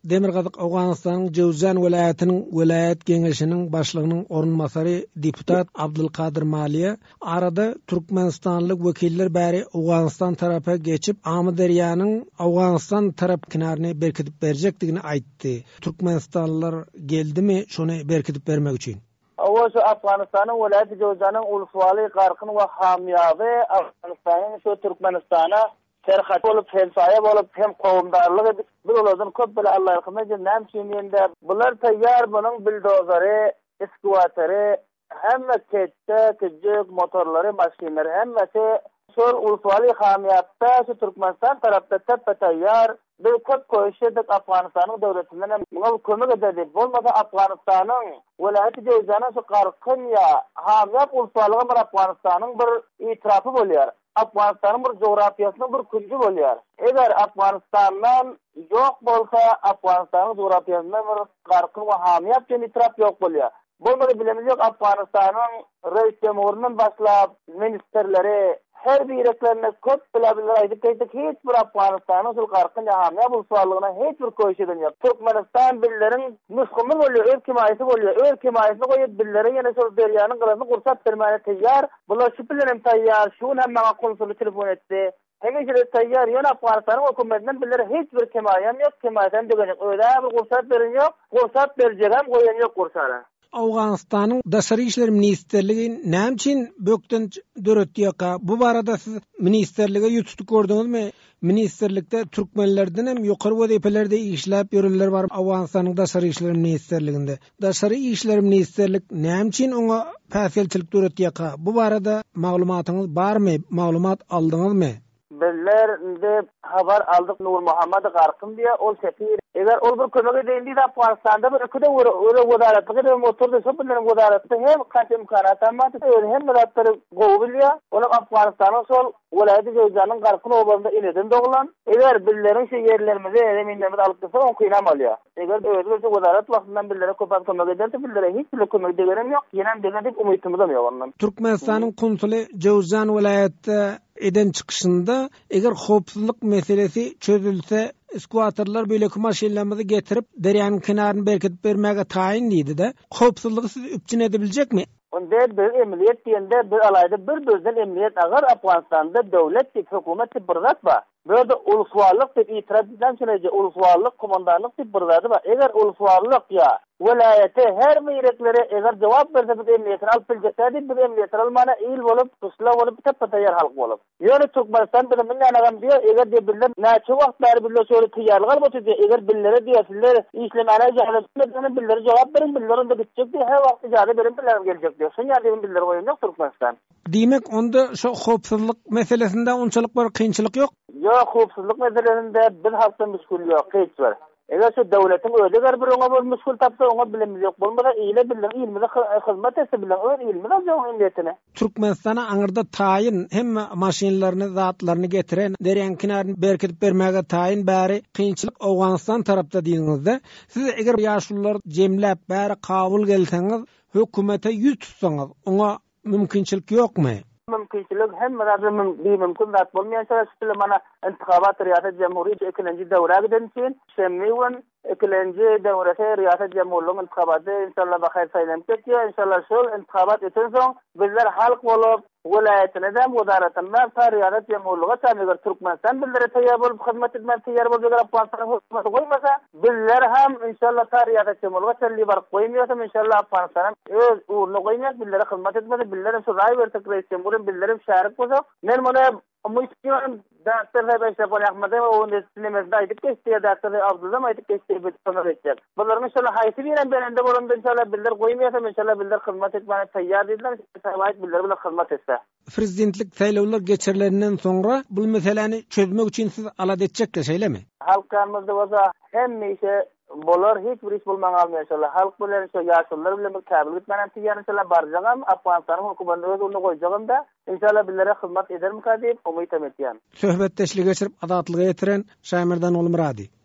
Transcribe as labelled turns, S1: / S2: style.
S1: Demirgazyk Awganastan'ın Jowzjan welaýatynyň welaýat geňeşiniň başlygynyň orunmasary deputat Abdulkadir Maliýe arada Türkmenistanlyk wekiller bäri Awganastan tarapy geçip Amudaryanyň Awganastan tarap kinaryny berkitip berjekdigini aýtdy. Türkmenistanlylar geldimi şonu berkitip bermek üçin?
S2: Şu Afganistanyň welaýaty Jowzjanyň uluswaly garkyny we hamyaby Afganistanyň şu Türkmenistana serhat bolup, hemsaye bolup, hem kowumdarlyk edip, bir olardan köp bile Allah ýarkyna näme bular taýýar bunyň bildozary, eskavatary, hemme ketde, küçük motorlary, maşinlary, hemmesi şol uluswaly hamyatda şu Türkmenistan tarapda tepe taýýar. Bir köp koýuşydyk Afganistanyň döwletinden hem muňa kömek edip, bolmasa Afganistanyň welaýaty Jowzjanyň şu garkyn ýa hamyat uluswalygy bir Afganistanyň bir itirafy bolýar. Afganistanyň bir jografiýasynyň bir küncü bolýar. Eger Afganistandan ýok bolsa, Afganistanyň jografiýasynda bir garkyn we hamyat itiraf ýok bolýar. Bolmady bilemiz ýok Afganistanyň reis demorundan başlap ministerleri her bireklerine köp bilebilir aýdyp diýdik, hiç bir Afganistanyň şu garkyn hamyat uluswalygyna hiç bir koýuşydan ýok. Türkmenistan billeriň nusgumy bolýar, öz himaýasy bolýar, öz himaýasyny goýup billere ýene şol derýanyň gylyny gursat bermäge taýýar. Bular şu bilen taýýar, şu hem maňa konsuly telefon etdi. Hemejere taýýar, ýöne Afganistanyň hökümetinden billere hiç bir himaýam ýok, himaýadan dögenek. Öýle bir gursat beren ýok, gursat berjegem goýan ýok gursara.
S1: Awganistanyň Daşary işler ministrligi näme üçin bökden döretdiýäka? Bu barada siz ministerlige ýutup gördüňizmi? Ministerlikde Türkmenlerden hem ýokary wezipelerde işläp ýöreller bar Awganistanyň Daşary işler ministrliginde. Daşary işler ministrlik näme üçin oňa päselçilik döretdiýäka? Bu barada maglumatyňyz barmy? Maglumat aldyňyzmy?
S2: Biller de habar aldık Nur Muhammed Garkın diye ol sepir. Eğer ol bir kömek edildi de Afganistan'da bir öküde öyle godaratlığı da motorda söpünlerin godaratlığı hem kaçım kanatamadı hem muratları govilya. Onu Afganistan'ın sol welaýaty Jowzjanyň Garkyn obalynda ineden doglan. Eğer billerin şu yerlerimize eminlemede alıp gitse on kıynam alıyor. Eğer öyle godarat vaktinden billere köpek kömek ederse billere hiç bile kömek degerim yok. Yenem degedik umytymyzam yok ondan.
S1: Türkmenistanyň konsuly Jowzjan welaýatda eden çıkışında eger hopsuzluk meselesi çözülse eskavatörler böyle maşinlerimizi getirip deryanın kenarını berkitip bermege tayin deydi de hopsuzluğu siz üpçün edebilecek mi?
S2: Onda bir emniyet diyende bir alayda bir dözden emniyet agar Afganistan'da devlet hükümet bir zat var. Böyle uluslarlık bir itiraz eden sürece uluslarlık komandanlık bir zat var. Eğer uluslarlık ya velayete her meyreklere eğer cevap verse bir emniyetin alıp bilgeseydi bir emniyetin almana il olup, kısla olup, tepatayar halk olup. Yani Türkmenistan bilimin anagam diyor, eğer de bildir, neçe vaktları bildir şöyle tiyarlık alıp diyor, eğer billere diyor, sizler işlemene cahil billere cevap verin, billerin de gidecek diyor, her vakti cahil verin, billerim gelecek diyor. Sen yardım billere koyun yok Türkmenistan.
S1: Demek onda şu hopsuzluk meselesinde onçalık var, kıyınçılık yok?
S2: Yok, hopsuzluk meselesinde bir halkta müşkül yok, hiç var. Eğer şu devletin öyle bir ona bir müşkül tapsa ona bilimiz yok. Bulmada iyile bilir, ilmide hizmet etse bilir, öyle ilmide alacağım emniyetine.
S1: Türkmenistan'a aňyrda tayin hem maşinlaryny, zatlaryny getiren, deryan kinaryny berkitip bermäge tayin bäri kynçylyk Awganistan tarapda diýdiňizde, siz eger ýaşullar jemläp bäri kabul gelseňiz, hökümete ýüz tutsaňyz, oňa mümkinçilik ýokmy?
S2: Mümkinçilik hem bir mümkin zat bolmaýan şeýle mana intikabat riýasat jamhuriýet ikinji döwre giden için şemmiwen ikinji döwrete riýasat jamhurlygyň intikabaty inşallah bahyr saýlanıp ketýär. İnşallah şol intikabat eten soň bizler halk bolup welaýatyna da mudaratyndan riýasat jamhurlyga täzeler Türkmenistan billere taýýar bolup hyzmat etmän taýýar bolup Afganistan hökümeti goýmasa bizler hem inşallah riýasat jamhurlyga täzeli bar goýmaýarsam inşallah Afganistan öz uğruna goýmaýar billere hyzmat etmeli billere şu raý berdik reis jamhuryň billerim şärik bolsa men muny umytymyň Dr. Habeşe Pol Ahmedem o neslimizde aydık geçti Dr. Abdullah aydık geçti bir sonuç edecek. Bunların inşallah haysi bilen belende bolanda inşallah biller goýmaýarsam inşallah biller hyzmat etmäne taýýar diýdiler. Taýýar biller bilen hyzmat etse.
S1: Prezidentlik saýlawlar geçirilenden soňra bu meseleni çözmek üçin siz alad etjekler şeýlemi?
S2: Halkymyzda bolsa hemmeşe bolar hiç bir iş bulmaň almaýar inşallah. Halk bilen şu ýaşullar bilen bir käbil gitmenen tiýär inşallah barjagam Afganistanyň hökümeti öz ulyny goýjaganda inşallah billere hyzmat ederim ka diýip umyt etýän.
S1: Söhbetdeşlik geçirip adatlygy getiren Şaýmyrdan Olmurady.